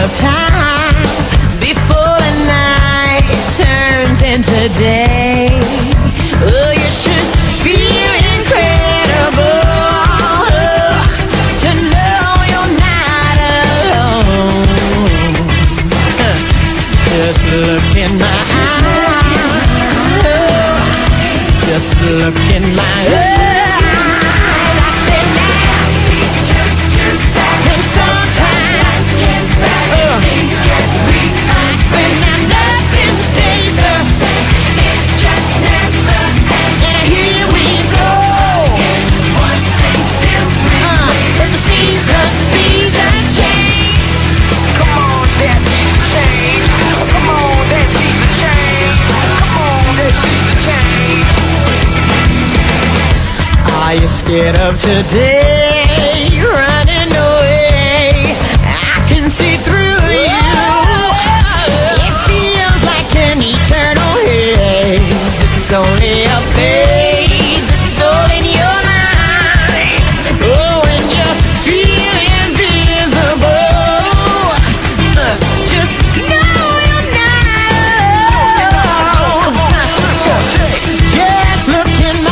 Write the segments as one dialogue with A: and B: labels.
A: of time before the night turns into day. Oh, you should feel incredible to know you're not alone. Just look in my eyes. Just look in my eyes. Are you scared of today? Running away? I can see through you. It feels like an eternal haze. It's only a phase. It's all in your mind. Oh, when you feel invisible, just know you're not alone. Just look in my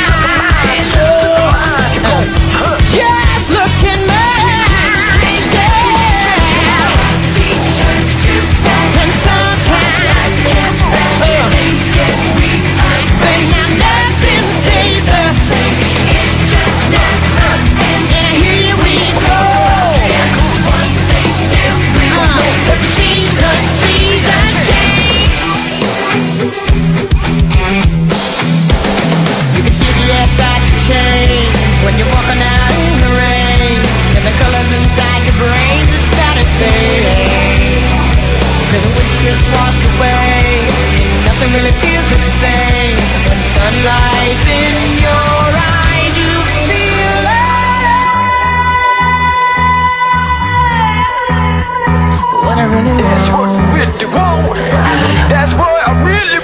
A: just look in my eyes, yeah. Turns to sand, and sometimes things get weak. But now nothing stays the same. It just never ends. And here we go. One thing still remains. The seasons change. You can feel the air start to change when you're walking out in the rain, and the colors inside your brain just started fading. Till the wish gets washed away, and nothing really feels the same. When sunlight's in your eyes, you feel alive. What I really want.
B: That's what I really want. That's what I really